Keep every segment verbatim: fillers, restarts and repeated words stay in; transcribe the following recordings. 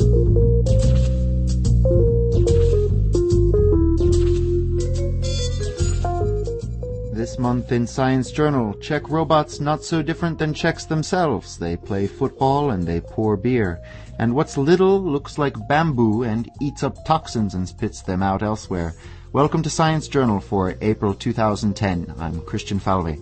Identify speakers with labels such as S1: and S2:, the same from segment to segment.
S1: This month in Science Journal, Czech robots not so different than Czechs themselves. They play football and they pour beer. And what's little looks like bamboo and eats up toxins and spits them out elsewhere. Welcome to Science Journal for April two thousand ten. I'm Christian Falvey.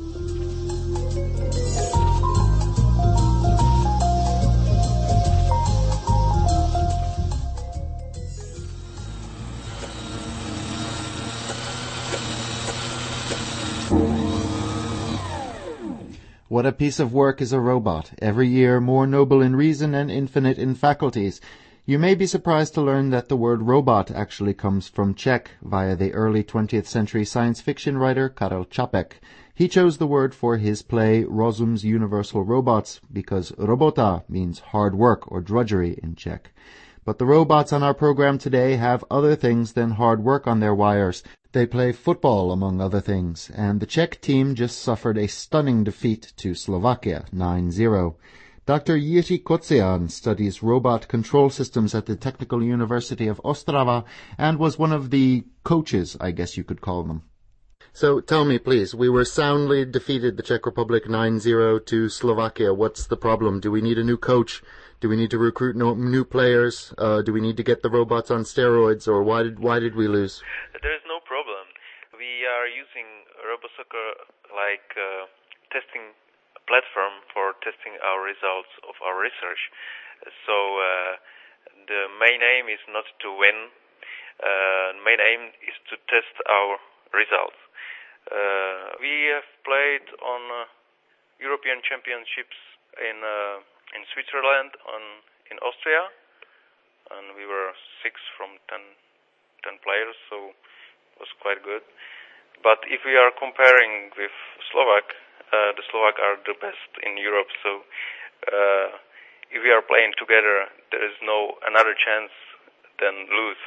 S1: What a piece of work is a robot, every year more noble in reason and infinite in faculties. You may be surprised to learn that the word robot actually comes from Czech via the early twentieth century science fiction writer Karel Čapek. He chose the word for his play Rozum's Universal Robots because robota means hard work or drudgery in Czech. But the robots on our program today have other things than hard work on their wires. They play football, among other things, and the Czech team just suffered a stunning defeat to Slovakia, nine zero. Doctor Jiří Kocian studies robot control systems at the Technical University of Ostrava and was one of the coaches, I guess you could call them. So tell me, please, we were soundly defeated, the Czech Republic, nine zero to Slovakia. What's the problem? Do we need a new coach? Do we need to recruit no, new players? Uh, do we need to get the robots on steroids? Or why did why did we lose?
S2: There is no problem. We are using RoboSoccer like uh, testing platform for testing our results of our research. So uh, the main aim is not to win. Uh, main aim is to test our results. Uh, we have played on uh, European Championships in uh, in Switzerland, on in Austria, and we were six from ten, ten players, so it was quite good. But if we are comparing with Slovak, uh, the Slovak are the best in Europe, so uh, if we are playing together, there is no another chance than lose.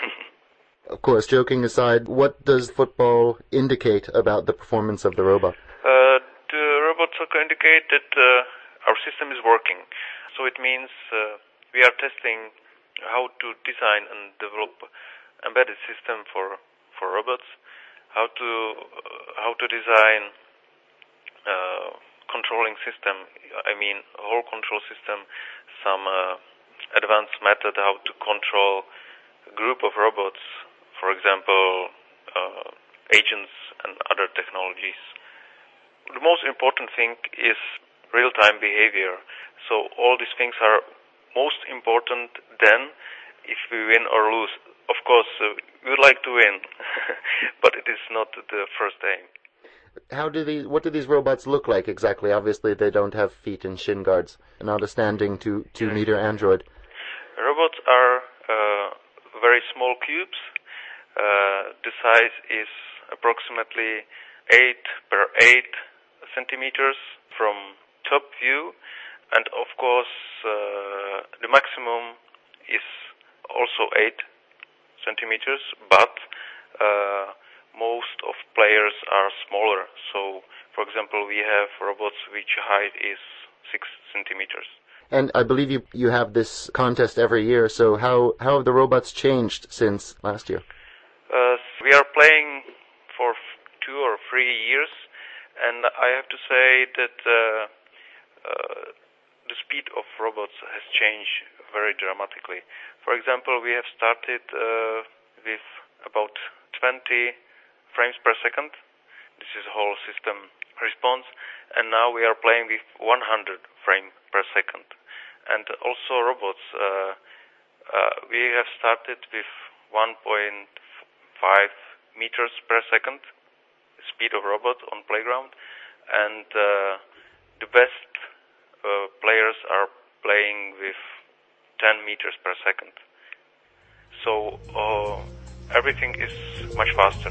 S1: Of course, joking aside, what does football indicate about the performance of the robot?
S2: Uh, the robot soccer indicate that uh, our system is working. So it means uh, we are testing how to design and develop embedded system for, for robots, how to uh, how to design uh, controlling system, I mean whole control system, some uh, advanced method how to control a group of robots, for example, uh, agents and other technologies. The most important thing is real-time behavior. So all these things are most important then if we win or lose. Of course, uh, we would like to win, but it is not the first aim.
S1: How do these? What do these robots look like exactly? Obviously, they don't have feet and shin guards, not a standing two two meter android.
S2: Robots are uh, very small cubes. Uh, the size is approximately eight per eight centimeters from top view, and of course uh, the maximum is also eight centimeters, but uh, most of players are smaller. So, for example, we have robots which height is six centimeters.
S1: And I believe you you have this contest every year, so how, how have the robots changed since last year?
S2: Uh, we are playing for two or three years, and I have to say that uh, uh, the speed of robots has changed very dramatically. For example, we have started uh, with about twenty frames per second. This is whole system response, and now we are playing with one hundred frames per second. And also robots, uh, uh, we have started with one point five meters per second speed of robot on playground, and uh, the best uh, players are playing with ten meters per second. So uh, everything is much faster.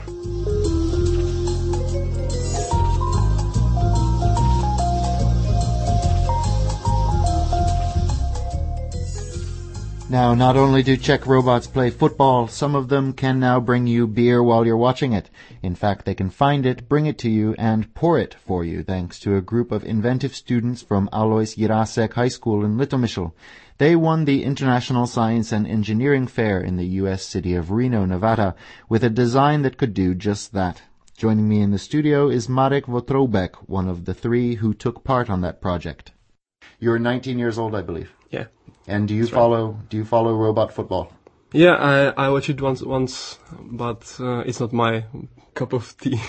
S1: Now, not only do Czech robots play football, some of them can now bring you beer while you're watching it. In fact, they can find it, bring it to you, and pour it for you, thanks to a group of inventive students from Alois Jirásek High School in Litomyšl. They won the International Science and Engineering Fair in the U S city of Reno, Nevada, with a design that could do just that. Joining me in the studio is Marek Wątróbek, one of the three who took part on that project. You're nineteen years old, I believe.
S3: Yeah.
S1: And do you
S3: That's
S1: follow
S3: right.
S1: do you follow robot football?
S3: Yeah, I I watched it once once, but uh, it's not my cup of tea.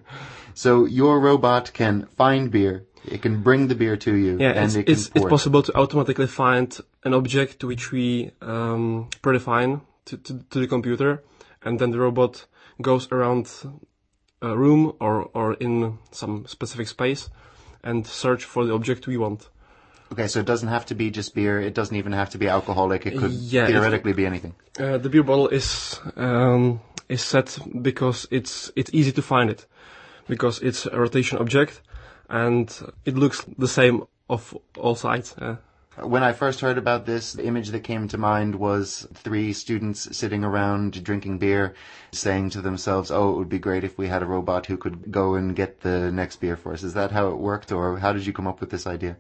S1: So your robot can find beer, it can bring the beer to you,
S3: Yeah,
S1: and
S3: it's
S1: it can
S3: it's,
S1: pour
S3: it's
S1: it.
S3: possible to automatically find an object which we um, predefine to, to to the computer, and then the robot goes around a room or or in some specific space and search for the object we want.
S1: Okay, so it doesn't have to be just beer, it doesn't even have to be alcoholic, it could
S3: Yeah,
S1: theoretically be anything.
S3: Uh, the beer bottle is um, is set because it's it's easy to find it, because it's a rotation object, and it looks the same of all sides. Uh,
S1: When I first heard about this, the image that came to mind was three students sitting around drinking beer, saying to themselves, oh, it would be great if we had a robot who could go and get the next beer for us. Is that how it worked, or how did you come up with this idea?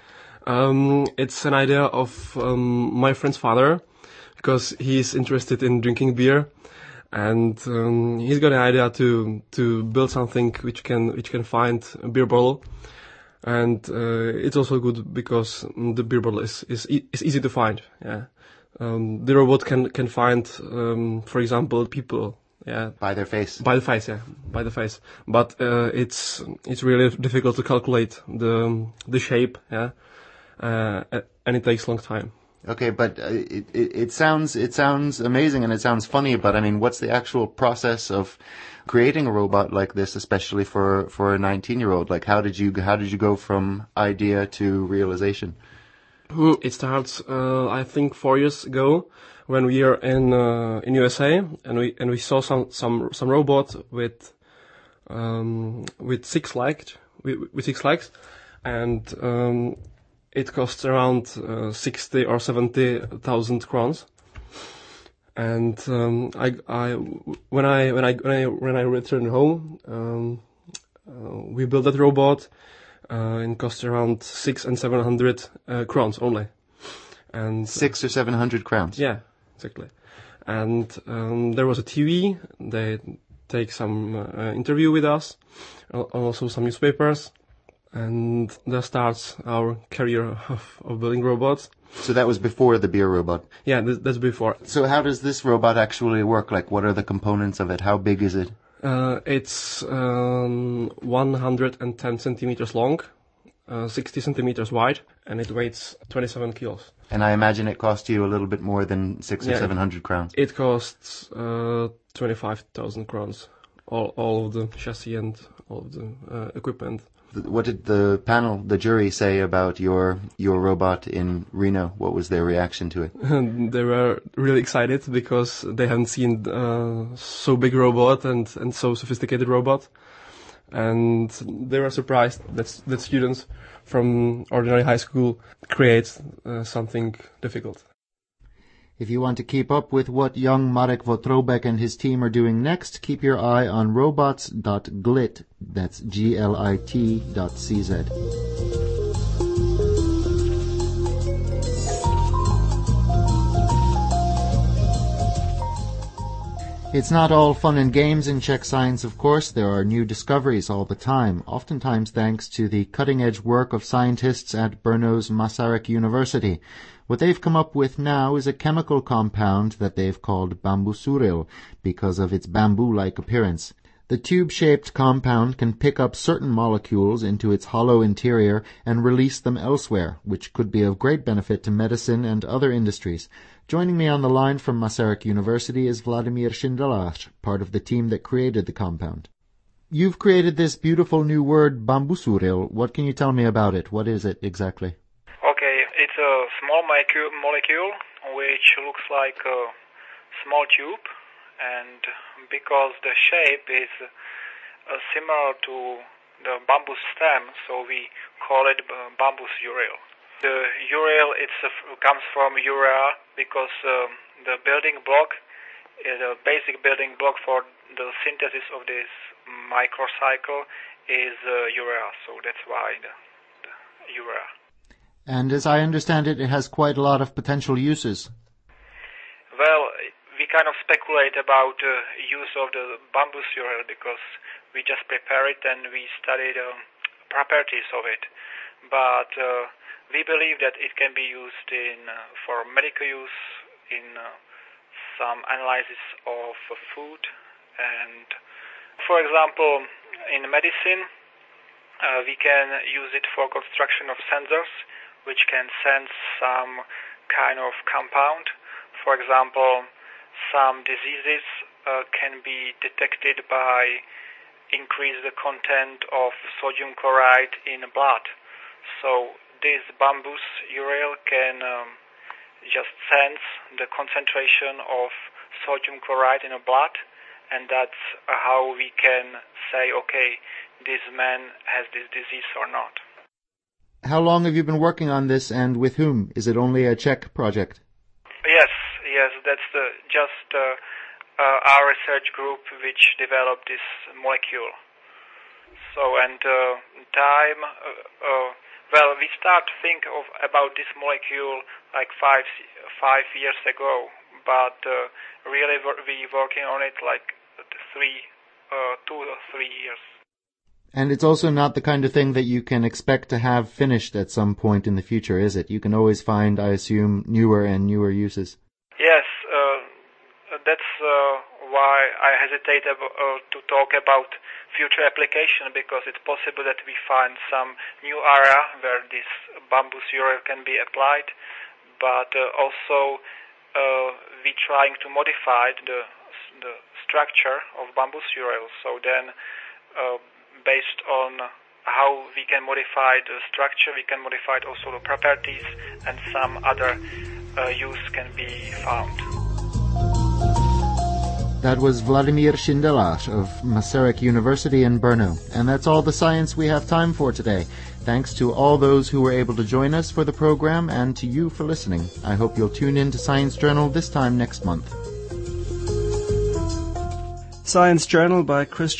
S3: um, it's an idea of um, my friend's father, because he's interested in drinking beer, and um, he's got an idea to to build something which can which can find a beer bottle. And uh, it's also good because the beer bottle is is, e- is easy to find. Yeah, um, the robot can can find, um, for example, people. Yeah,
S1: By their face.
S3: by the face. Yeah, by the face. But uh, it's it's really difficult to calculate the the shape. Yeah, uh, and it takes a long time.
S1: Okay, but uh, it, it it sounds it sounds amazing and it sounds funny, but I mean, what's the actual process of creating a robot like this, especially for for a nineteen-year-old? Like, how did you how did you go from idea to realization?
S3: It starts, uh, I think, four years ago when we were in uh, in U S A, and we and we saw some some some robot with um, with six legs with, with six legs, and um, it costs around uh, sixty or seventy thousand crowns. And um, I, I, when I when I when I when I returned home, um, uh, we built that robot. Uh, and cost around six and seven hundred uh, crowns only. And
S1: Six or seven hundred crowns.
S3: yeah, exactly. And um, there was a T V. They take some uh, interview with us, al- also some newspapers, and there starts our career of, of building robots.
S1: So that was before the beer robot.
S3: Yeah, th- that's before.
S1: So how does this robot actually work? Like, what are the components of it? How big is it?
S3: Uh, it's um, one hundred ten centimeters long, uh, sixty centimeters wide, and it weighs twenty-seven kilos.
S1: And I imagine it cost you a little bit more than six or
S3: Yeah.
S1: seven hundred crowns.
S3: It costs uh, twenty-five thousand crowns, all all of the chassis and all of the uh, equipment.
S1: What did the panel, the jury, say about your your robot in Reno? What was their reaction to it?
S3: And they were really excited because they hadn't seen uh, so big robot and, and so sophisticated robot, and they were surprised that that students from ordinary high school create uh, something difficult.
S1: If you want to keep up with what young Marek Wątróbek and his team are doing next, keep your eye on robots dot glit, that's G L I T dot C Z. It's not all fun and games in Czech science, of course. There are new discoveries all the time, oftentimes thanks to the cutting-edge work of scientists at Brno's Masaryk University. What they've come up with now is a chemical compound that they've called bambusuryl because of its bamboo-like appearance. The tube-shaped compound can pick up certain molecules into its hollow interior and release them elsewhere, which could be of great benefit to medicine and other industries. Joining me on the line from Masaryk University is Vladimir Šindelář, part of the team that created the compound. You've created this beautiful new word, bambusuryl. What can you tell me about it? What is it exactly?
S4: Okay, it's a small molecule, molecule which looks like a small tube, and because the shape is uh, similar to the bamboo stem, so we call it uh, bambusuryl. The uryl it uh, comes from urea because um, the building block, uh, the basic building block for the synthesis of this microcycle is uh, urea. So that's why the, the urea.
S1: And as I understand it, it has quite a lot of potential uses.
S4: Well, we kind of speculate about the uh, use of the bambus urea because we just prepare it and we study the properties of it. But uh, we believe that it can be used in uh, for medical use, in uh, some analysis of uh, food, and for example, in medicine, uh, we can use it for construction of sensors, which can sense some kind of compound. For example, some diseases uh, can be detected by increase the content of sodium chloride in blood. So this bambus urea can um, just sense the concentration of sodium chloride in the blood, and that's uh, how we can say, okay, this man has this disease or not.
S1: How long have you been working on this, and with whom? Is it only a Czech project?
S4: Yes, yes, that's the, just uh, uh, our research group which developed this molecule. So, and uh, time, uh, uh, well, we start to think of about this molecule like five five years ago, but uh, really we working on it like three, uh, two or three years.
S1: And it's also not the kind of thing that you can expect to have finished at some point in the future, is it? You can always find, I assume, newer and newer uses.
S4: Yes, uh, that's uh, why I hesitate ab- uh, to talk about future application, because it's possible that we find some new area where this bambus urea can be applied, but uh, also uh, we trying to modify the the structure of bambus urea. So then, uh, based on how we can modify the structure, we can modify also the properties, and some other uh, use can be found.
S1: That was Vladimir Šindelář of Masaryk University in Brno. And that's all the science we have time for today. Thanks to all those who were able to join us for the program, and to you for listening. I hope you'll tune in to Science Journal this time next month.
S5: Science Journal by Christian